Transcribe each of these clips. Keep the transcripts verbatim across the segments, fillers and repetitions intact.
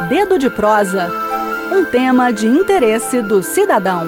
Dedo de Prosa, um tema de interesse do cidadão.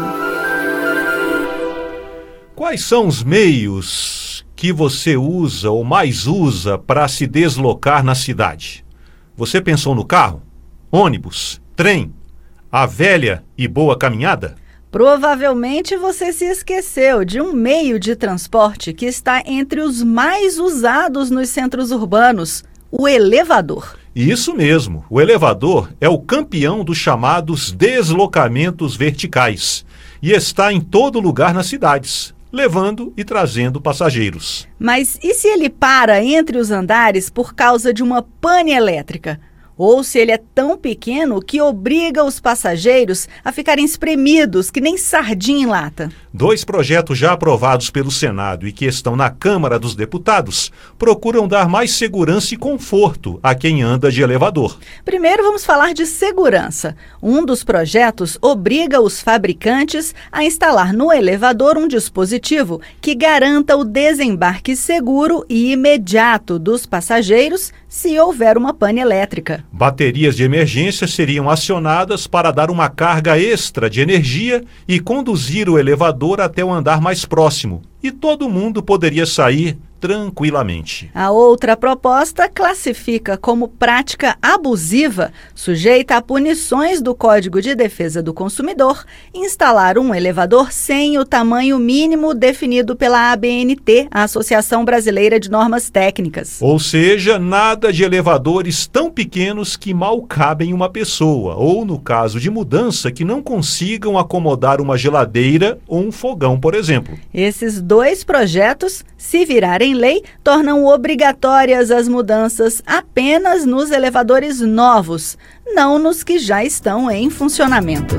Quais são os meios que você usa ou mais usa para se deslocar na cidade? Você pensou no carro, ônibus, trem, a velha e boa caminhada? Provavelmente você se esqueceu de um meio de transporte que está entre os mais usados nos centros urbanos, o elevador. Isso mesmo, o elevador é o campeão dos chamados deslocamentos verticais e está em todo lugar nas cidades, levando e trazendo passageiros. Mas e se ele para entre os andares por causa de uma pane elétrica? Ou se ele é tão pequeno que obriga os passageiros a ficarem espremidos, que nem sardinha em lata? Dois projetos já aprovados pelo Senado e que estão na Câmara dos Deputados procuram dar mais segurança e conforto a quem anda de elevador. Primeiro vamos falar de segurança. Um dos projetos obriga os fabricantes a instalar no elevador um dispositivo que garanta o desembarque seguro e imediato dos passageiros se houver uma pane elétrica. Baterias de emergência seriam acionadas para dar uma carga extra de energia e conduzir o elevador até o andar mais próximo, e todo mundo poderia sair tranquilamente. A outra proposta classifica como prática abusiva, sujeita a punições do Código de Defesa do Consumidor, instalar um elevador sem o tamanho mínimo definido pela A B N T, a Associação Brasileira de Normas Técnicas. Ou seja, nada de elevadores tão pequenos que mal cabem uma pessoa, ou no caso de mudança, que não consigam acomodar uma geladeira ou um fogão, por exemplo. Esses dois projetos, se virarem lei, tornam obrigatórias as mudanças apenas nos elevadores novos, não nos que já estão em funcionamento.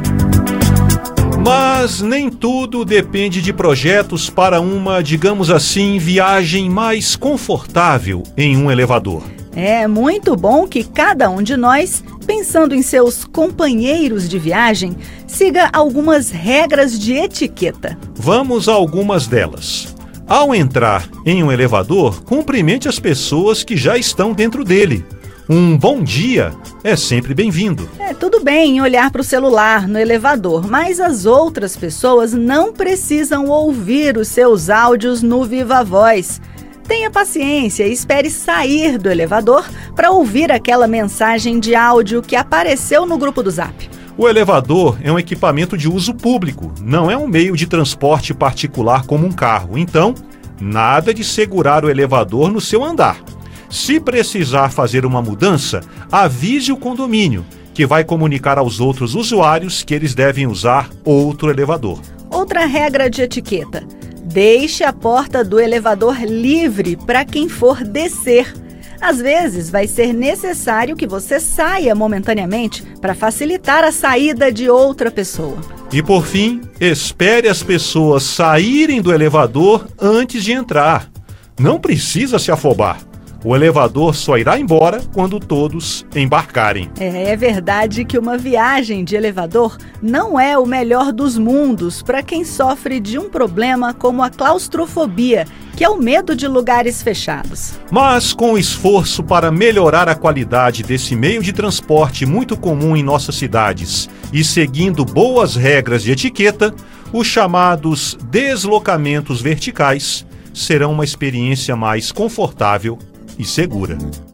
Mas nem tudo depende de projetos para uma, digamos assim, viagem mais confortável em um elevador. É muito bom que cada um de nós, pensando em seus companheiros de viagem, siga algumas regras de etiqueta. Vamos a algumas delas. Ao entrar em um elevador, cumprimente as pessoas que já estão dentro dele. Um bom dia é sempre bem-vindo. É tudo bem olhar para o celular no elevador, mas as outras pessoas não precisam ouvir os seus áudios no Viva Voz. Tenha paciência e espere sair do elevador para ouvir aquela mensagem de áudio que apareceu no grupo do Zap. O elevador é um equipamento de uso público, não é um meio de transporte particular como um carro. Então, nada de segurar o elevador no seu andar. Se precisar fazer uma mudança, avise o condomínio, que vai comunicar aos outros usuários que eles devem usar outro elevador. Outra regra de etiqueta: deixe a porta do elevador livre para quem for descer. Às vezes, vai ser necessário que você saia momentaneamente para facilitar a saída de outra pessoa. E por fim, espere as pessoas saírem do elevador antes de entrar. Não precisa se afobar. O elevador só irá embora quando todos embarcarem. É, é verdade que uma viagem de elevador não é o melhor dos mundos para quem sofre de um problema como a claustrofobia, que é o medo de lugares fechados. Mas com o esforço para melhorar a qualidade desse meio de transporte muito comum em nossas cidades e seguindo boas regras de etiqueta, os chamados deslocamentos verticais serão uma experiência mais confortável e segura.